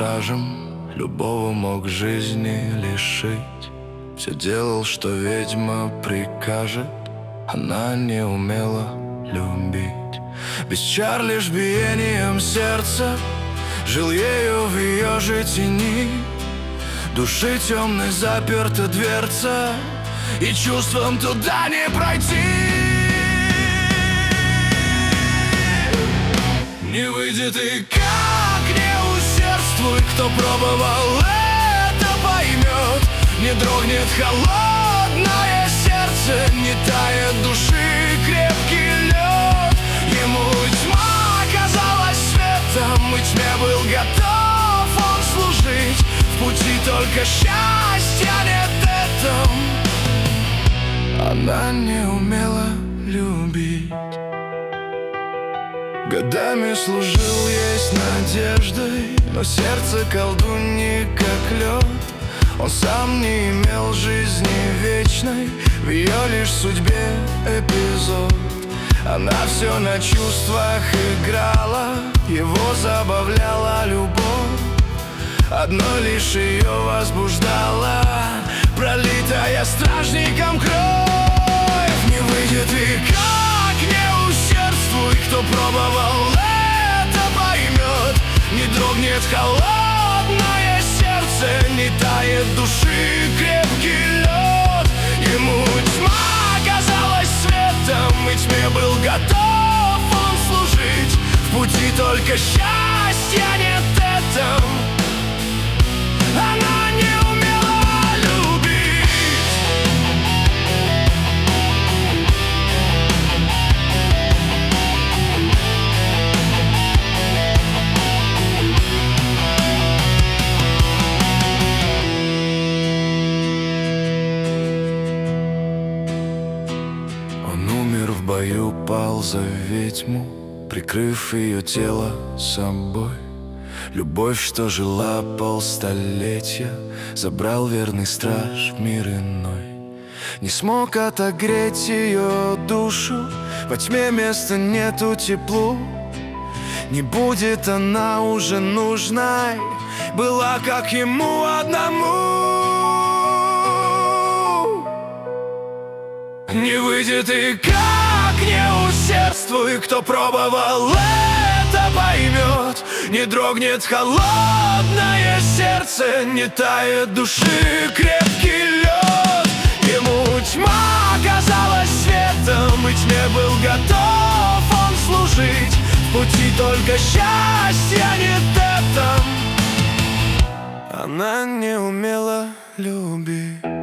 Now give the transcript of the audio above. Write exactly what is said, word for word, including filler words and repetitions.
стражем, любого мог жизни лишить. Все делал, что ведьма прикажет, она не умела любить. Без чар, лишь биением сердца жил ею в ее же тени. Души темной заперта дверца, и чувством туда не пройти. Не выйдет и как не усердствуй, кто пробовал, это поймет. Не дрогнет холодное сердце, не тает души крепкий лед. Ему тьма казалась светом, и тьме был готов он служить. В пути только счастья нет этом. Она не умела любить. Годами служил ей с надеждой, но сердце колдуньи как лед. Он сам не имел жизни вечной, в ее лишь судьбе эпизод. Она все на чувствах играла, его забавляла любовь. Одно лишь ее возбуждала, пролитая стражником кровь. Не выйдет и как не усердствуй, кто пробовал, это поймет. Не дрогнет холодное сердце, не тает души крепкий лед. Ему тьма казалась светом, и тьме был готов он служить. В пути только счастья нет этом. Она не умела любить. Он умер в бою, пал за ведьму, прикрыв ее тело собой. Любовь, что жила полстолетия, забрал верный страж в мир иной. Не смог отогреть ее душу, во тьме места нету теплу. Не будет она уже нужной, была как ему одному. Не выйдет и как не усердствуй, кто пробовал, это поймет. Не дрогнет холодное сердце, не тает души крепкий лед. Ему тьма казалась светом, и тьме был готов он служить. В пути только счастья нет этом. Она не умела любить.